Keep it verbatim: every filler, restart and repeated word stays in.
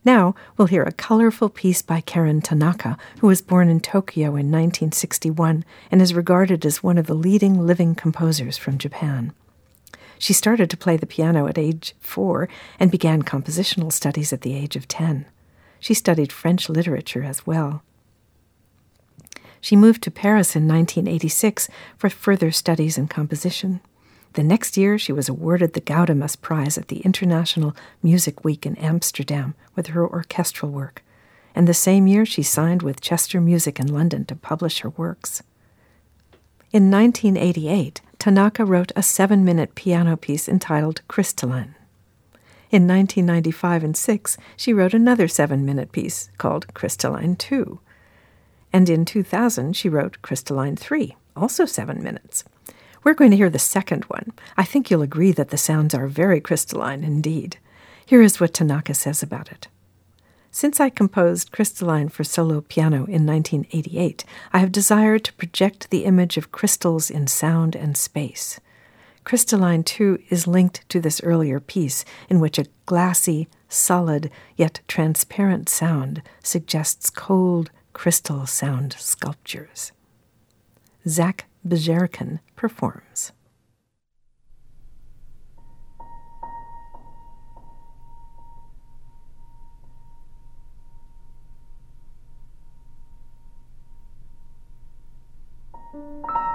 Now we'll hear a colorful piece by Karen Tanaka, who was born in Tokyo in nineteen sixty-one and is regarded as one of the leading living composers from Japan. She started to play the piano at age four and began compositional studies at the age of ten. She studied French literature as well. She moved to Paris in nineteen eighty-six for further studies in composition. The next year, she was awarded the Gaudeamus Prize at the International Music Week in Amsterdam with her orchestral work. And the same year, she signed with Chester Music in London to publish her works. In nineteen eighty-eight, Tanaka wrote a seven-minute piano piece entitled Crystalline. In nineteen ninety-five and six, she wrote another seven-minute piece called Crystalline two. And in two thousand, she wrote Crystalline three, also seven minutes. We're going to hear the second one. I think you'll agree that the sounds are very crystalline indeed. Here is what Tanaka says about it. Since I composed Crystalline for solo piano in nineteen eighty-eight, I have desired to project the image of crystals in sound and space. Crystalline two is linked to this earlier piece, in which a glassy, solid, yet transparent sound suggests cold, crystal sound sculptures. Zach Bejerkin performs. Thank you.